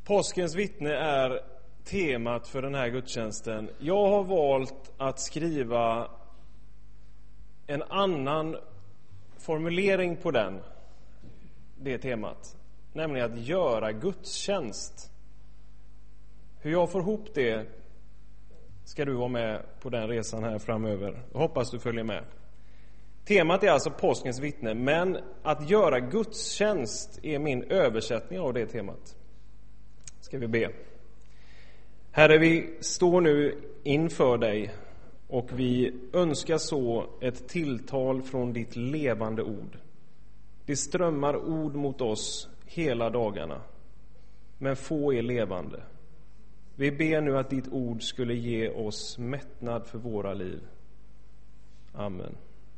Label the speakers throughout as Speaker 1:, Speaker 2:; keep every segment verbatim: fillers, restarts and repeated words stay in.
Speaker 1: Påskens vittne är temat för den här gudstjänsten. Jag har valt att skriva en annan formulering på den, det temat. Nämligen att göra gudstjänst. Hur jag får ihop det ska du vara med på den resan här framöver. Jag hoppas du följer med. Temat är alltså påskens vittne, men att göra gudstjänst är min översättning av det temat. Ska vi be. Herre, vi står nu inför dig och vi önskar så ett tilltal från ditt levande ord. Det strömmar ord mot oss hela dagarna, men få är levande. Vi ber nu att ditt ord skulle ge oss mättnad för våra liv. Amen.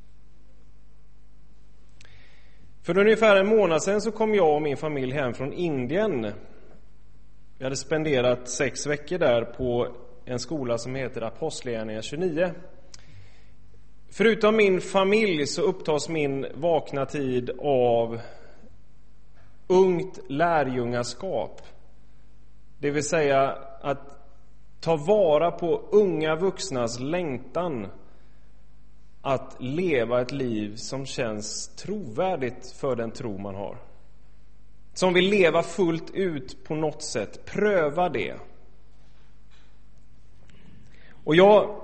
Speaker 1: För ungefär en månad sedan så kom jag och min familj hem från Indien. Vi hade spenderat sex veckor där på en skola som heter Apostlagärningarna tjugonio. Förutom min familj så upptas min vakna tid av ungt lärjungaskap. Det vill säga att ta vara på unga vuxnas längtan att leva ett liv som känns trovärdigt för den tro man har. Som vill leva fullt ut på något sätt. Pröva det. Och jag...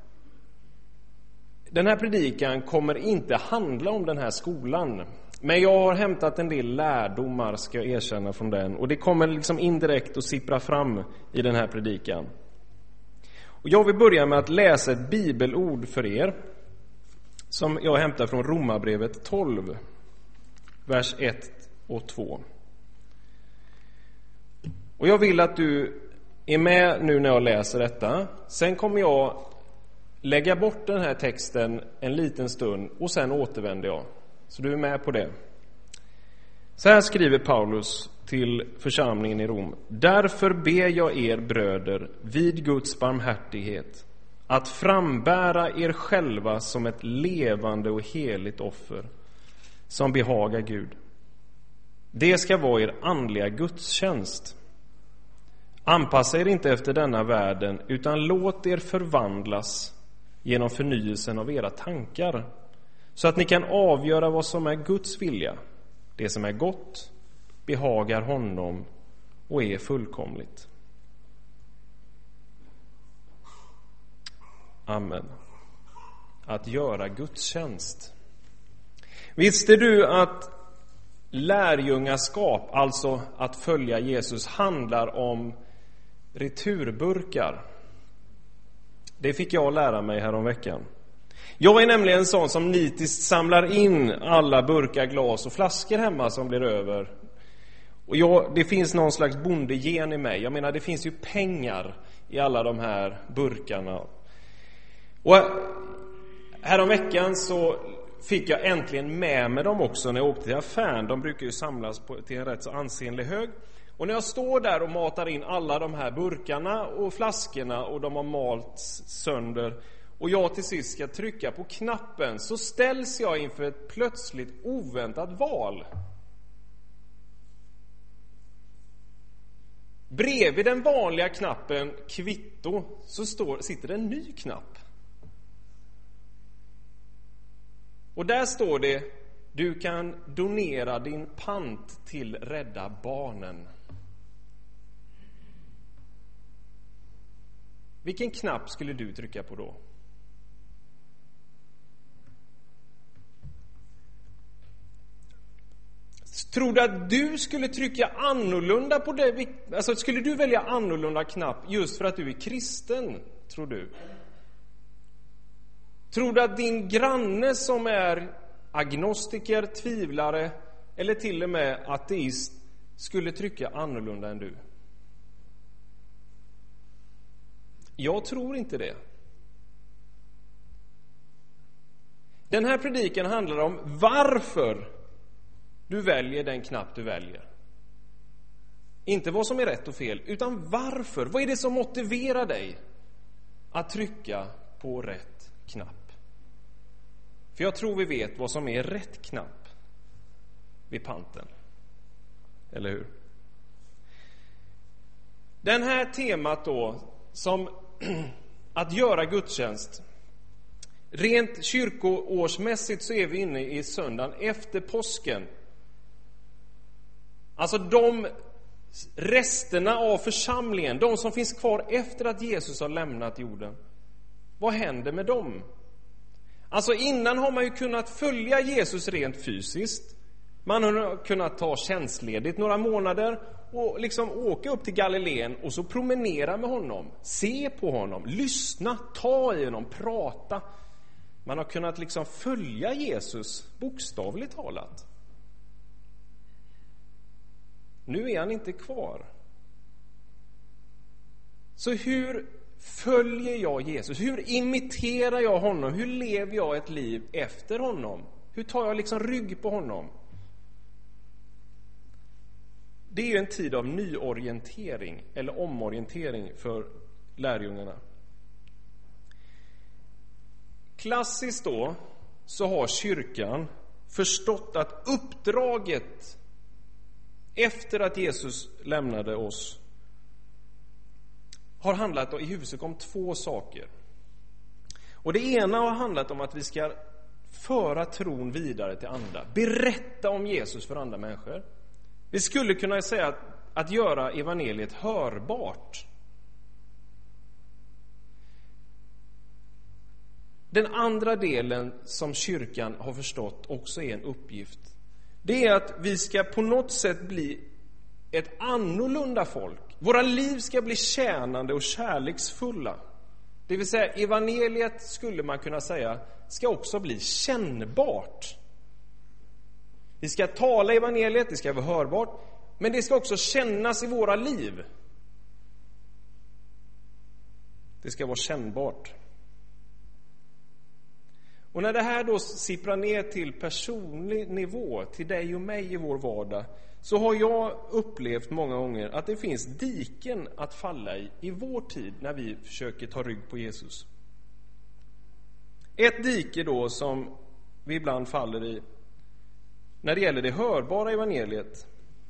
Speaker 1: Den här predikan kommer inte handla om den här skolan. Men jag har hämtat en del lärdomar, ska jag erkänna, från den. Och det kommer liksom indirekt att sippra fram i den här predikan. Och jag vill börja med att läsa ett bibelord för er. Som jag hämtar från Romarbrevet tolv. Vers ett och två. Och jag vill att du är med nu när jag läser detta. Sen kommer jag lägga bort den här texten en liten stund och sen återvänder jag. Så du är med på det. Så här skriver Paulus till församlingen i Rom. Därför ber jag er bröder vid Guds barmhärtighet att frambära er själva som ett levande och heligt offer som behagar Gud. Det ska vara er andliga gudstjänst. Anpassa er inte efter denna världen utan låt er förvandlas genom förnyelsen av era tankar så att ni kan avgöra vad som är Guds vilja, det som är gott, behagar honom och är fullkomligt. Amen. Att göra gudstjänst. Visste du att lärjungaskap, alltså att följa Jesus, handlar om returburkar? Det fick jag lära mig här om veckan. Jag är nämligen en sån som nitiskt samlar in alla burkar, glas och flaskor hemma som blir över. Och jag, det finns någon slags bondegen i mig. Jag menar, det finns ju pengar i alla de här burkarna. Och här om veckan så fick jag äntligen med mig dem också när jag åkte till affären. De brukar ju samlas på, till en rätt så ansenlig hög. Och när jag står där och matar in alla de här burkarna och flaskorna och de har malts sönder och jag till sist ska trycka på knappen, så ställs jag inför ett plötsligt oväntat val. Bredvid den vanliga knappen kvitto så står, sitter en ny knapp. Och där står det: du kan donera din pant till Rädda Barnen. Vilken knapp skulle du trycka på då? Tror du att du skulle trycka annorlunda på det? Alltså, skulle du välja annorlunda knapp just för att du är kristen, tror du? Tror du att din granne som är agnostiker, tvivlare eller till och med ateist skulle trycka annorlunda än du? Jag tror inte det. Den här predikan handlar om varför du väljer den knapp du väljer. Inte vad som är rätt och fel, utan varför. Vad är det som motiverar dig att trycka på rätt knapp? För jag tror vi vet vad som är rätt knapp vid panten. Eller hur? Den här temat då, som att göra gudstjänst. Rent kyrkoårsmässigt så är vi inne i söndagen efter påsken. Alltså de resterna av församlingen, de som finns kvar efter att Jesus har lämnat jorden. Vad händer med dem? Alltså innan har man ju kunnat följa Jesus rent fysiskt. Man har kunnat ta tjänstledigt några månader och liksom åka upp till Galileen och så promenera med honom, se på honom, lyssna, ta i honom, prata. Man har kunnat liksom följa Jesus bokstavligt talat. Nu är han inte kvar. Så hur följer jag Jesus? Hur imiterar jag honom? Hur lever jag ett liv efter honom? Hur tar jag liksom rygg på honom? Det är ju en tid av nyorientering eller omorientering för lärjungarna. Klassiskt då så har kyrkan förstått att uppdraget efter att Jesus lämnade oss har handlat i huvudsak om två saker. Och det ena har handlat om att vi ska föra tron vidare till andra. Berätta om Jesus för andra människor. Vi skulle kunna säga att, att göra evangeliet hörbart. Den andra delen som kyrkan har förstått också är en uppgift. Det är att vi ska på något sätt bli ett annorlunda folk. Våra liv ska bli tjänande och kärleksfulla. Det vill säga, evangeliet skulle man kunna säga ska också bli kännbart. Vi ska tala evangeliet, det ska vara hörbart, men det ska också kännas i våra liv. Det ska vara kännbart. Och när det här då sipprar ner till personlig nivå, till dig och mig i vår vardag, så har jag upplevt många gånger att det finns diken att falla i i vår tid när vi försöker ta rygg på Jesus. Ett dike då som vi ibland faller i när det gäller det hörbara evangeliet,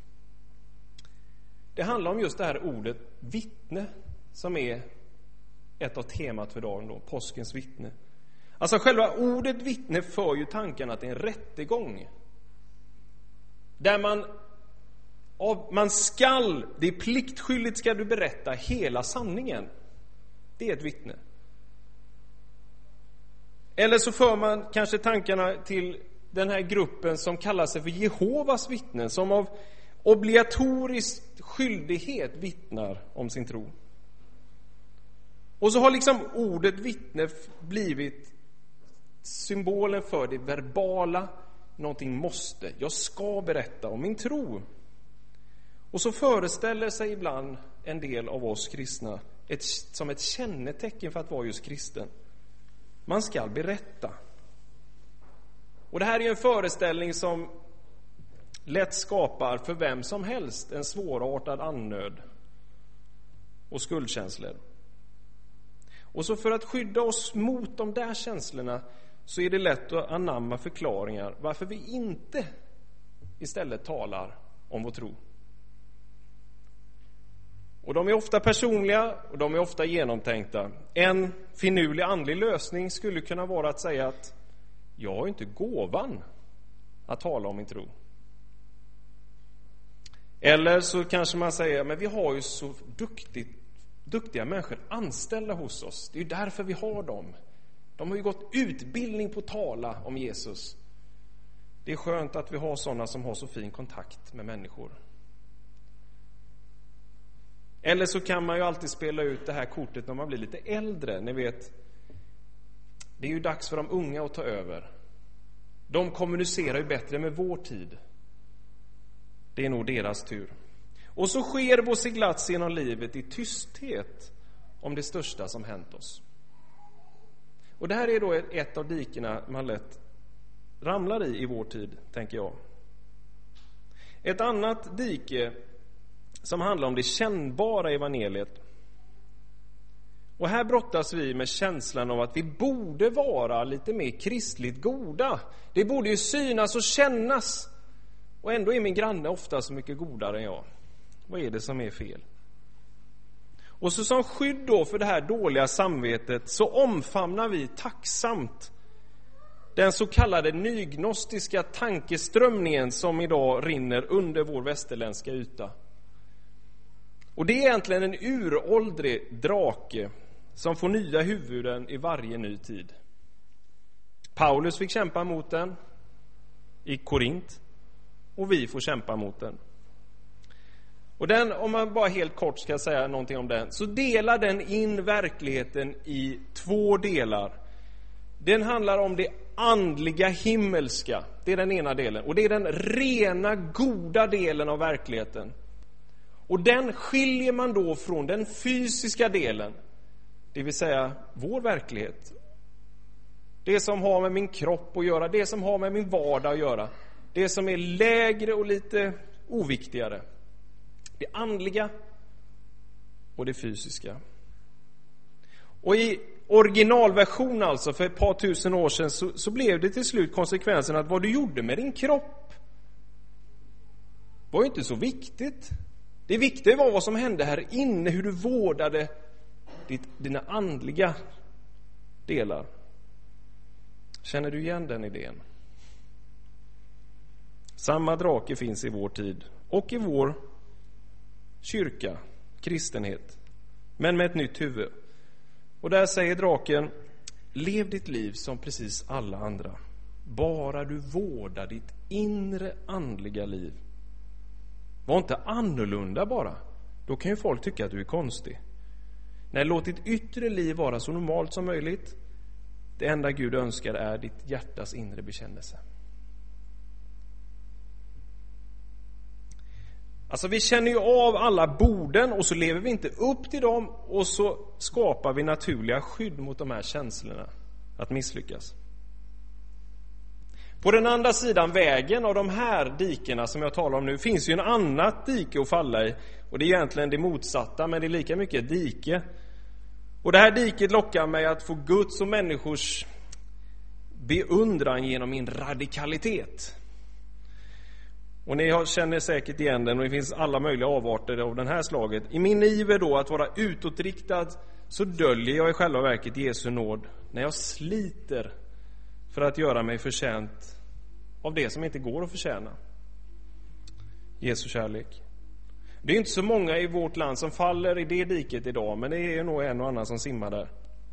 Speaker 1: det handlar om just det här ordet vittne, som är ett av temat för dagen då, påskens vittne. Alltså själva ordet vittne för ju tankarna till en rättegång. Där man, av, man skall, det är pliktskyldigt ska du berätta hela sanningen. Det är ett vittne. Eller så för man kanske tankarna till den här gruppen som kallar sig för Jehovas vittnen, som av obligatorisk skyldighet vittnar om sin tro. Och så har liksom ordet vittne blivit symbolen för det verbala, någonting måste. Jag ska berätta om min tro. Och så föreställer sig ibland en del av oss kristna ett, som ett kännetecken för att vara just kristen. Man ska berätta. Och det här är en föreställning som lätt skapar för vem som helst en svårartad annöd och skuldkänslor. Och så för att skydda oss mot de där känslorna så är det lätt att anamma förklaringar varför vi inte istället talar om vår tro. Och de är ofta personliga och de är ofta genomtänkta. En finurlig andlig lösning skulle kunna vara att säga att jag har inte gåvan att tala om min tro. Eller så kanske man säger, men vi har ju så duktigt, duktiga människor anställda hos oss. Det är ju därför vi har dem. De har ju gått utbildning på att tala om Jesus. Det är skönt att vi har sådana som har så fin kontakt med människor. Eller så kan man ju alltid spela ut det här kortet när man blir lite äldre. Ni vet, det är ju dags för de unga att ta över. De kommunicerar ju bättre med vår tid. Det är nog deras tur. Och så sker vår seglats genom livet i tysthet om det största som hänt oss. Och det här är då ett av dikena man lätt ramlar i i vår tid, tänker jag. Ett annat dike som handlar om det kännbara evangeliet. Och här brottas vi med känslan av att vi borde vara lite mer kristligt goda. Det borde ju synas och kännas. Och ändå är min granne ofta så mycket godare än jag. Vad är det som är fel? Och så som skydd då för det här dåliga samvetet så omfamnar vi tacksamt den så kallade nygnostiska tankeströmningen som idag rinner under vår västerländska yta. Och det är egentligen en uråldrig drake som får nya huvuden i varje ny tid. Paulus fick kämpa mot den i Korint och vi får kämpa mot den. Och den, om man bara helt kort ska säga någonting om den, så delar den in verkligheten i två delar. Den handlar om det andliga himmelska, det är den ena delen. Och det är den rena, goda delen av verkligheten. Och den skiljer man då från den fysiska delen, det vill säga vår verklighet. Det som har med min kropp att göra, det som har med min vardag att göra. Det som är lägre och lite oviktigare. Det andliga och det fysiska. Och i originalversion alltså för ett par tusen år sedan så, så blev det till slut konsekvensen att vad du gjorde med din kropp var ju inte så viktigt. Det viktiga var vad som hände här inne, hur du vårdade ditt, dina andliga delar. Känner du igen den idén? Samma drake finns i vår tid och i vår kyrka, kristenhet, men med ett nytt huvud. Och där säger draken: lev ditt liv som precis alla andra, bara du vårdar ditt inre andliga liv. Var inte annorlunda bara, då kan ju folk tycka att du är konstig. Nej, låt ditt yttre liv vara så normalt som möjligt. Det enda Gud önskar är ditt hjärtas inre bekännelse. Alltså vi känner ju av alla borden och så lever vi inte upp till dem och så skapar vi naturliga skydd mot de här känslorna att misslyckas. På den andra sidan vägen av de här dikerna som jag talar om nu finns ju en annat dike att falla i, och det är egentligen det motsatta, men det är lika mycket ett dike. Och det här diket lockar mig att få Guds och människors beundran genom min radikalitet. Och ni känner säkert igen den, och det finns alla möjliga avarter av den här slaget. I min iver då att vara utåtriktad så döljer jag i själva verket Jesu nåd när jag sliter för att göra mig förtjänt av det som inte går att förtjäna. Jesu kärlek. Det är inte så många i vårt land som faller i det diket idag, men det är nog en och annan som simmar där.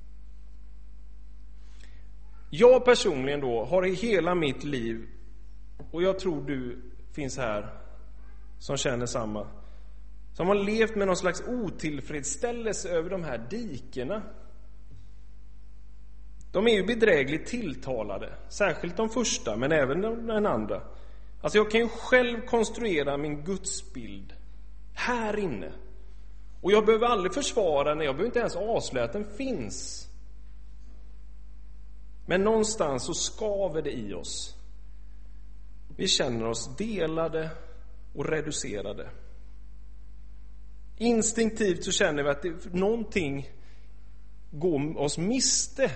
Speaker 1: Jag personligen då har i hela mitt liv, och jag tror du finns här som känner samma, som har levt med någon slags otillfredsställelse över de här dikerna. De är ju bedrägligt tilltalade, särskilt de första, men även den andra. Alltså jag kan ju själv konstruera min gudsbild här inne. Och jag behöver aldrig försvara den, jag behöver inte ens avslöja att den finns. Men någonstans så skaver det i oss. Vi känner oss delade och reducerade. Instinktivt så känner vi att det, någonting går oss miste.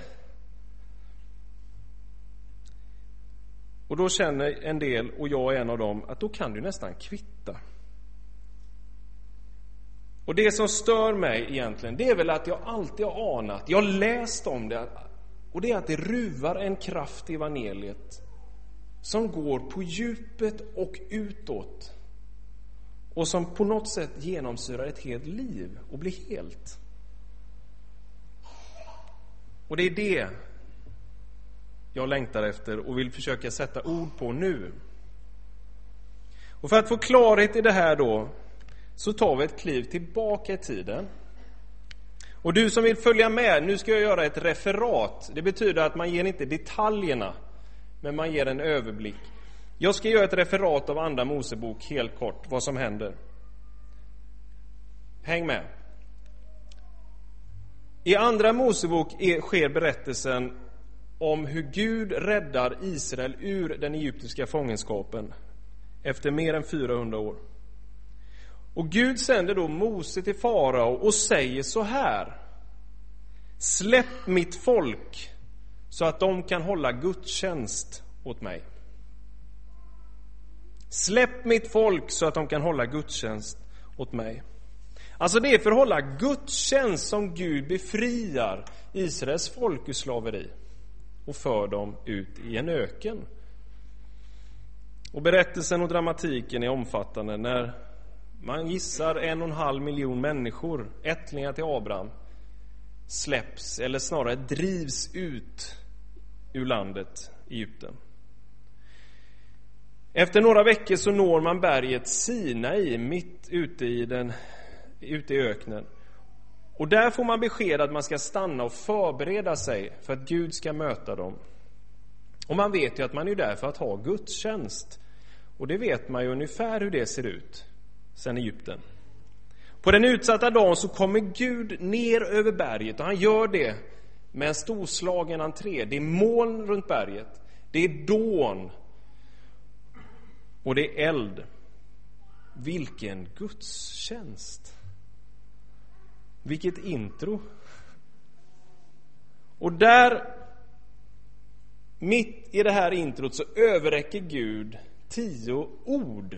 Speaker 1: Och då känner en del, och jag är en av dem, att då kan du nästan kvitta. Och det som stör mig egentligen, det är väl att jag alltid har anat, jag har läst om det, och det är att det ruvar en kraft i evangeliet som går på djupet och utåt och som på något sätt genomsyrar ett helt liv och blir helt. Och det är det jag längtar efter och vill försöka sätta ord på nu. Och för att få klarhet i det här då, så tar vi ett kliv tillbaka i tiden. Och du som vill följa med, nu ska jag göra ett referat. Det betyder att man ger inte detaljerna, men man ger en överblick. Jag ska göra ett referat av Andra Mosebok helt kort, vad som händer. Häng med. I Andra Mosebok är, sker berättelsen om hur Gud räddar Israel ur den egyptiska fångenskapen efter mer än fyrahundra år. Och Gud sänder då Mose till farao och säger så här: släpp mitt folk så att de kan hålla gudstjänst åt mig. Släpp mitt folk så att de kan hålla gudstjänst åt mig. Alltså det är för att hålla gudstjänst som Gud befriar Israels folk ur slaveri och för dem ut i en öken. Och berättelsen och dramatiken är omfattande när man gissar en och en halv miljon människor, ättlingar till Abraham, släpps eller snarare drivs ut ur landet Egypten. Efter några veckor så når man berget Sinai mitt ute i, den, ute i öknen. Och där får man besked att man ska stanna och förbereda sig för att Gud ska möta dem. Och man vet ju att man är där för att ha gudstjänst. Och det vet man ju ungefär hur det ser ut sen Egypten. På den utsatta dagen så kommer Gud ner över berget, och han gör det med en storslagen entré. Det är moln runt berget, det är dån och det är eld. Vilken gudstjänst! Vilket intro! Och där, mitt i det här introt, så överräcker Gud tio ord.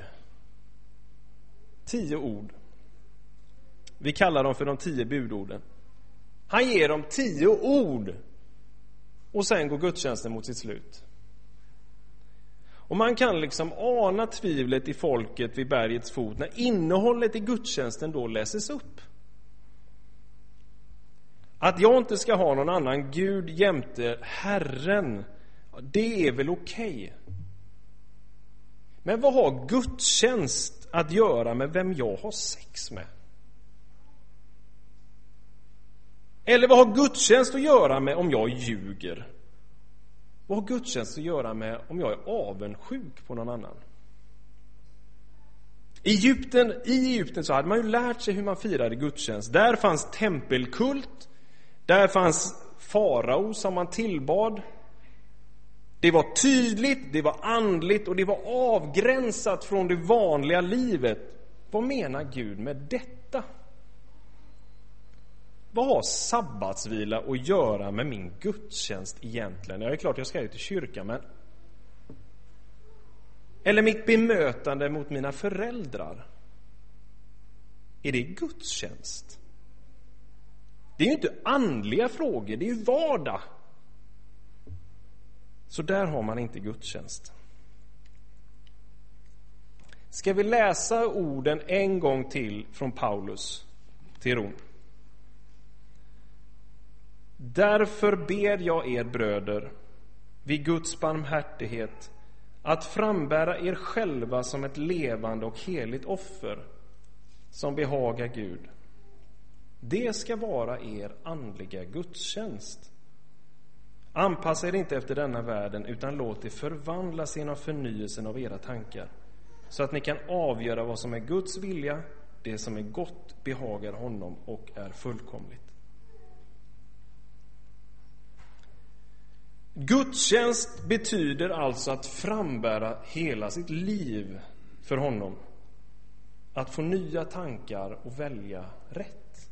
Speaker 1: Tio ord. Vi kallar dem för de tio budorden. Han ger dem tio ord. Och sen går gudstjänsten mot sitt slut. Och man kan liksom ana tvivlet i folket vid bergets fot när innehållet i gudstjänsten då läses upp. Att jag inte ska ha någon annan Gud jämte Herren, det är väl okej. Men vad har gudstjänst att göra med vem jag har sex med? Eller vad har gudstjänst att göra med om jag ljuger? Vad har gudstjänst att göra med om jag är avundsjuk på någon annan? I Egypten, I Egypten så hade man ju lärt sig hur man firade gudstjänst. Där fanns tempelkult. Där fanns farao som man tillbad. Det var tydligt, det var andligt och det var avgränsat från det vanliga livet. Vad menar Gud med detta? Vad har sabbatsvila att göra med min gudstjänst egentligen? Ja, det är klart jag ska ju till kyrkan, men... Eller mitt bemötande mot mina föräldrar. Är det gudstjänst? Det är ju inte andliga frågor, det är ju vardag. Så där har man inte gudstjänst. Ska vi läsa orden en gång till från Paulus till Rom? Därför ber jag er bröder, vid Guds barmhärtighet, att frambära er själva som ett levande och heligt offer, som behagar Gud. Det ska vara er andliga gudstjänst. Anpassa er inte efter denna världen, utan låt er förvandlas genom förnyelsen av era tankar, så att ni kan avgöra vad som är Guds vilja, det som är gott, behagar honom och är fullkomligt. Gudstjänst betyder alltså att frambära hela sitt liv för honom. Att få nya tankar och välja rätt.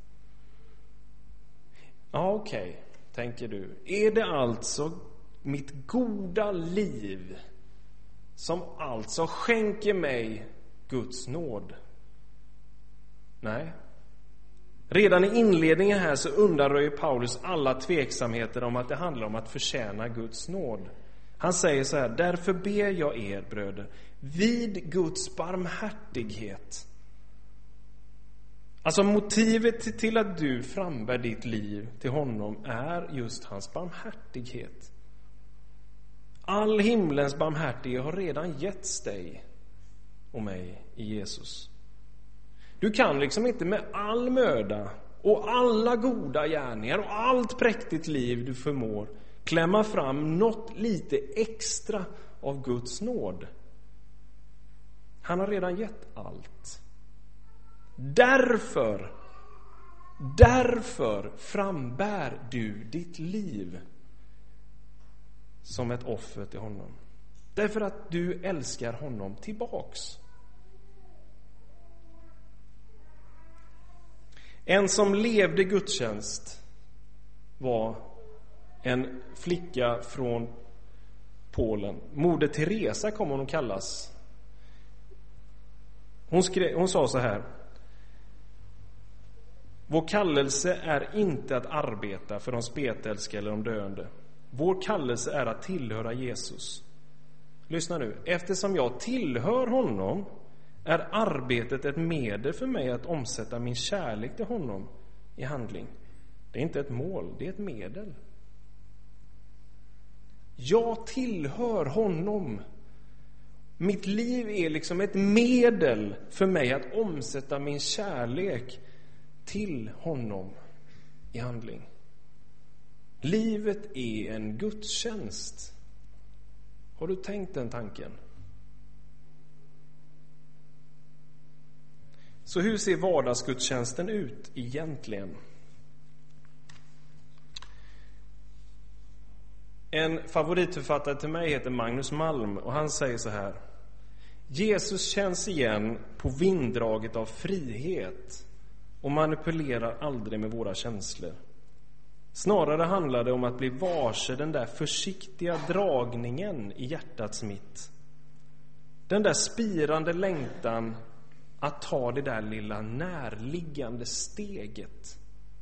Speaker 1: Ja, okej, okay, tänker du. Är det alltså mitt goda liv som alltså skänker mig Guds nåd? Nej. Redan i inledningen här så undanröjer Paulus alla tveksamheter om att det handlar om att förtjäna Guds nåd. Han säger så här: därför ber jag er bröder, vid Guds barmhärtighet. Alltså motivet till att du frambär ditt liv till honom är just hans barmhärtighet. All himlens barmhärtighet har redan getts dig och mig i Jesus. Du kan liksom inte med all möda och alla goda gärningar och allt präktigt liv du förmår klämma fram något lite extra av Guds nåd. Han har redan gett allt. Därför, därför frambär du ditt liv som ett offer till honom. Därför att du älskar honom tillbaks. En som levde gudstjänst var en flicka från Polen. Moder Teresa kommer hon att kallas. Hon, skrev, hon sa så här: Vår kallelse är inte att arbeta för de spetälska eller de döende. Vår kallelse är att tillhöra Jesus. Lyssna nu. Eftersom jag tillhör honom är arbetet ett medel för mig att omsätta min kärlek till honom i handling. Det är inte ett mål, det är ett medel. Jag tillhör honom. Mitt liv är liksom ett medel för mig att omsätta min kärlek till honom i handling. Livet är en gudstjänst. Har du tänkt den tanken? Så hur ser vardagsgudstjänsten ut egentligen? En favoritförfattare till mig heter Magnus Malm och han säger så här: Jesus känns igen på vinddraget av frihet och manipulerar aldrig med våra känslor. Snarare handlar det om att bli varse den där försiktiga dragningen i hjärtats mitt. Den där spirande längtan att ta det där lilla närliggande steget.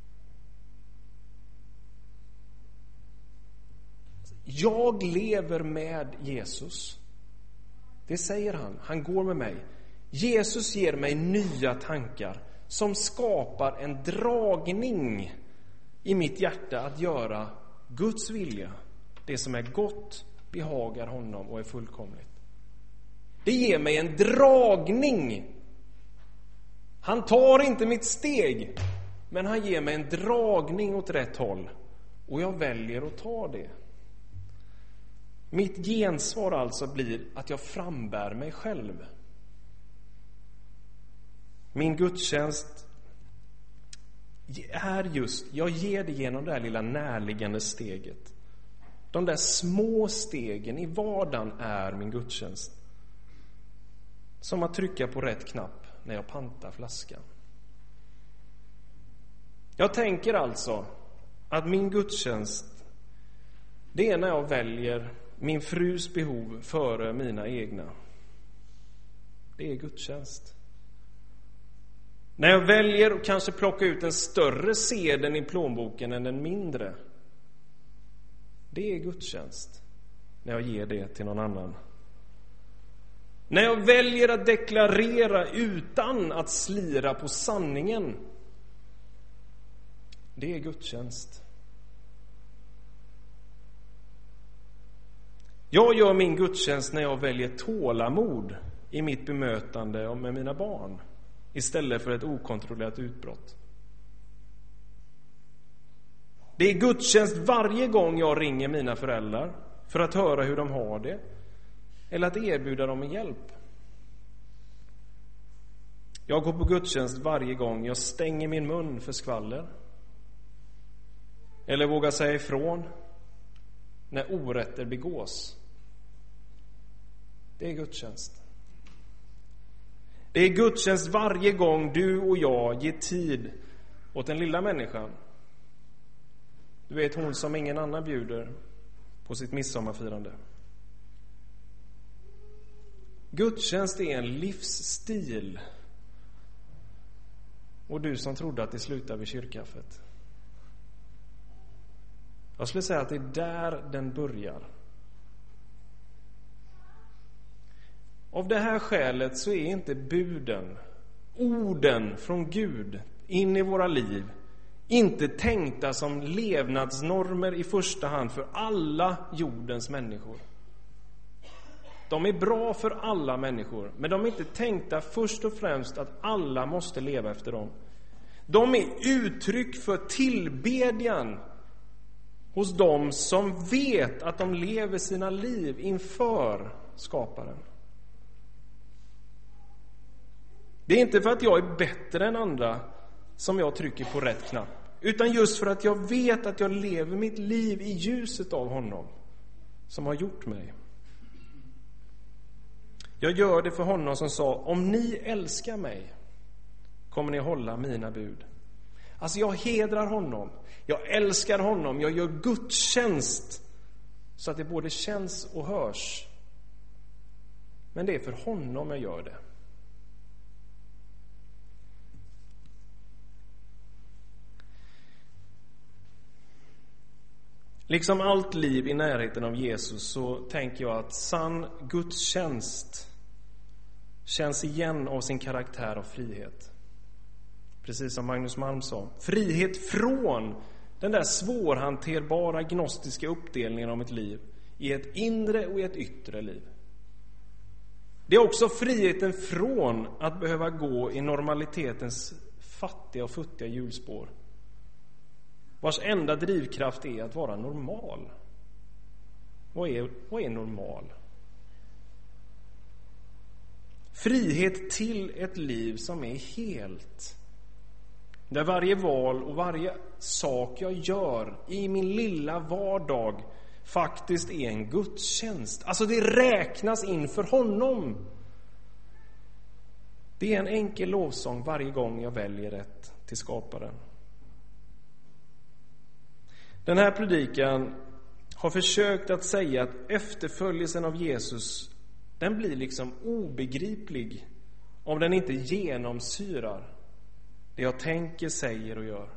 Speaker 1: Jag lever med Jesus. Det säger han. Han går med mig. Jesus ger mig nya tankar som skapar en dragning i mitt hjärta att göra Guds vilja. Det som är gott behagar honom och är fullkomligt. Det ger mig en dragning. Han tar inte mitt steg, men han ger mig en dragning åt rätt håll. Och jag väljer att ta det. Mitt gensvar alltså blir att jag frambär mig själv. Min gudstjänst är just, jag ger det genom det här lilla närliggande steget. De där små stegen i vardagen är min gudstjänst. Som att trycka på rätt knapp när jag pantar flaskan. Jag tänker alltså att min gudstjänst, det är när jag väljer min frus behov före mina egna. Det är gudstjänst. När jag väljer att kanske plocka ut en större sedeln i plånboken än en mindre. Det är gudstjänst. När jag ger det till någon annan. När jag väljer att deklarera utan att slira på sanningen. Det är gudstjänst. Jag gör min gudstjänst när jag väljer tålamod i mitt bemötande med mina barn istället för ett okontrollerat utbrott. Det är gudstjänst varje gång jag ringer mina föräldrar för att höra hur de har det eller att erbjuda dem en hjälp. Jag går på gudstjänst varje gång jag stänger min mun för skvaller eller vågar säga ifrån när orätter begås. Det är gudstjänst. Det är gudstjänst varje gång du och jag ger tid åt den lilla människan. Du vet, hon som ingen annan bjuder på sitt midsommarfirande. Gudstjänst är en livsstil. Och du som trodde att det slutar vid kyrkkaffet. Jag skulle säga att det är där den börjar. Av det här skälet så är inte buden, orden från Gud in i våra liv, inte tänkta som levnadsnormer i första hand för alla jordens människor. De är bra för alla människor, men de är inte tänkta först och främst att alla måste leva efter dem. De är uttryck för tillbedjan hos dem som vet att de lever sina liv inför skaparen. Det är inte för att jag är bättre än andra som jag trycker på rätt knapp, utan just för att jag vet att jag lever mitt liv i ljuset av honom som har gjort mig. Jag gör det för honom som sa: om ni älskar mig kommer ni hålla mina bud. Alltså jag hedrar honom, jag älskar honom, jag gör gudstjänst så att det både känns och hörs. Men det är för honom jag gör det. Liksom allt liv i närheten av Jesus så tänker jag att sann gudstjänst känns igen av sin karaktär av frihet. Precis som Magnus Malm sa. Frihet från den där svårhanterbara gnostiska uppdelningen av ett liv i ett inre och ett yttre liv. Det är också friheten från att behöva gå i normalitetens fattiga och futtiga hjulspår, vars enda drivkraft är att vara normal. Vad är, vad är normal? Frihet till ett liv som är helt. Där varje val och varje sak jag gör i min lilla vardag faktiskt är en gudstjänst. Alltså det räknas inför honom. Det är en enkel lovsång varje gång jag väljer rätt till skaparen. Den här predikan har försökt att säga att efterföljelsen av Jesus, den blir liksom obegriplig om den inte genomsyrar det jag tänker, säger och gör.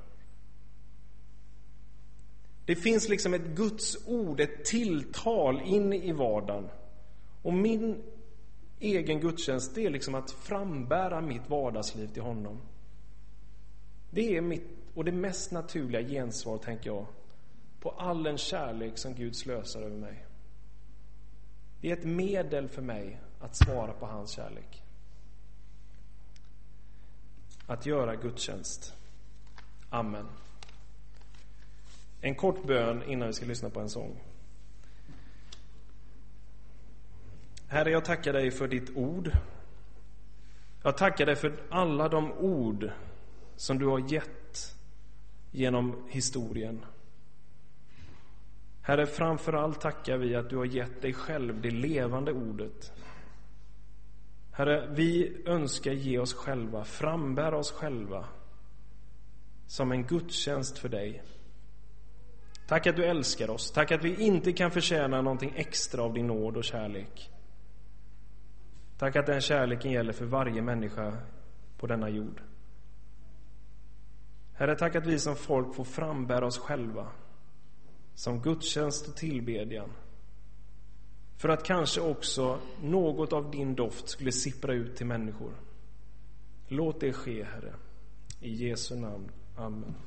Speaker 1: Det finns liksom ett Guds ord, ett tilltal in i vardagen. Och min egen gudstjänst, det är liksom att frambära mitt vardagsliv till honom. Det är mitt och det mest naturliga gensvar, tänker jag, på all den kärlek som Gud slösar över mig. Det är ett medel för mig att svara på hans kärlek. Att göra gudstjänst. Amen. En kort bön innan vi ska lyssna på en sång. Herre, jag tackar dig för ditt ord. Jag tackar dig för alla de ord som du har gett genom historien. Herre, framförallt tackar vi att du har gett dig själv det levande ordet. Herre, vi önskar ge oss själva, frambära oss själva som en gudstjänst för dig. Tack att du älskar oss. Tack att vi inte kan förtjäna någonting extra av din nåd och kärlek. Tack att den kärleken gäller för varje människa på denna jord. Herre, tack att vi som folk får frambära oss själva som gudstjänst och tillbedjan. För att kanske också något av din doft skulle sippra ut till människor. Låt det ske, Herre. I Jesu namn. Amen.